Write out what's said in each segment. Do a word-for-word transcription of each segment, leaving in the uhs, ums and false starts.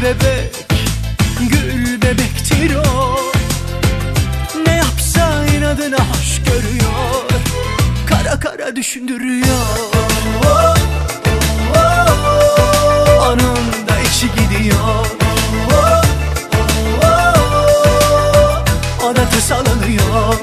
bebek, gül bebektir o. Ne yapsa inadına hoş görüyor, kara kara düşündürüyor. Onun da içi gidiyor, o da tasalanıyor.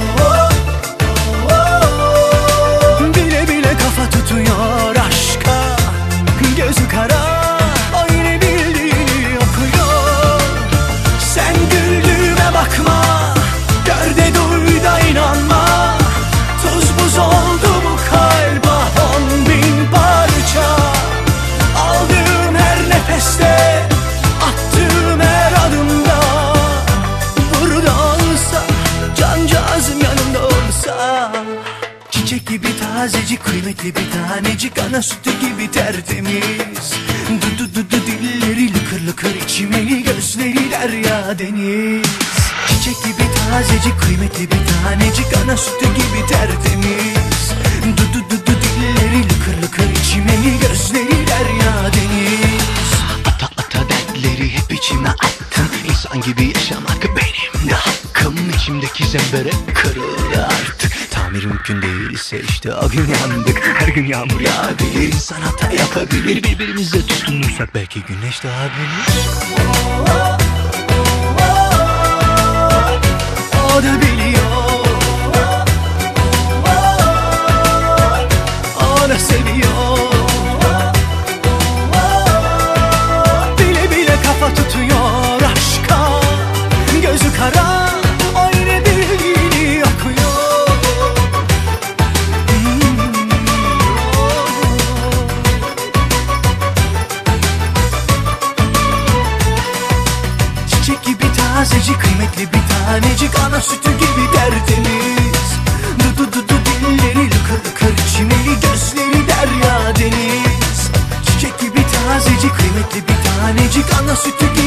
Bile bile kafa tutuyor aşka, gözü kara, o yine bildiğini okuyor. Sen güldüğüme bakma, gör de duy da inanma. Tuz buz oldu bu kalp, on bin parça. Aldığım her nefeste, attığım her adımda, burada olsa, cancağızım yanımda olsa. Çiçek gibi tazecik, kıymetli bir tanecik, ana sütü gibi tertemiz. Du du du du dilleri lıkır lıkır içmeli, gözleri derya deniz. Çiçek gibi tazecik, kıymetli bir tanecik, ana sütü gibi tertemiz. Du du du du dilleri lıkır lıkır içmeli, gözleri derya deniz. Ata ata dertleri hep içime attım, İnsan gibi yaşamak benim de hakkım. İçimdeki zembere kırıldı artık, tamir mümkün değilse işte o gün yandık. Her gün yağmur yağabilir, insan hata yapabilir. Birbirimize tutunursak belki güneş doğabilir. O da biliyor, o da seviyor. Bile bile kafa tutuyor aşka, gözü kara, o yine bildiğini okuyor. Çiçek gibi tazecik, kıymetli bir tanecik, ana sütü gibi tertemiz. Du du du du dilleri lıkır lıkır içmeli, gözleri derya deniz. Çiçek gibi tazecik, kıymetli bir tanecik, ana sütü gibi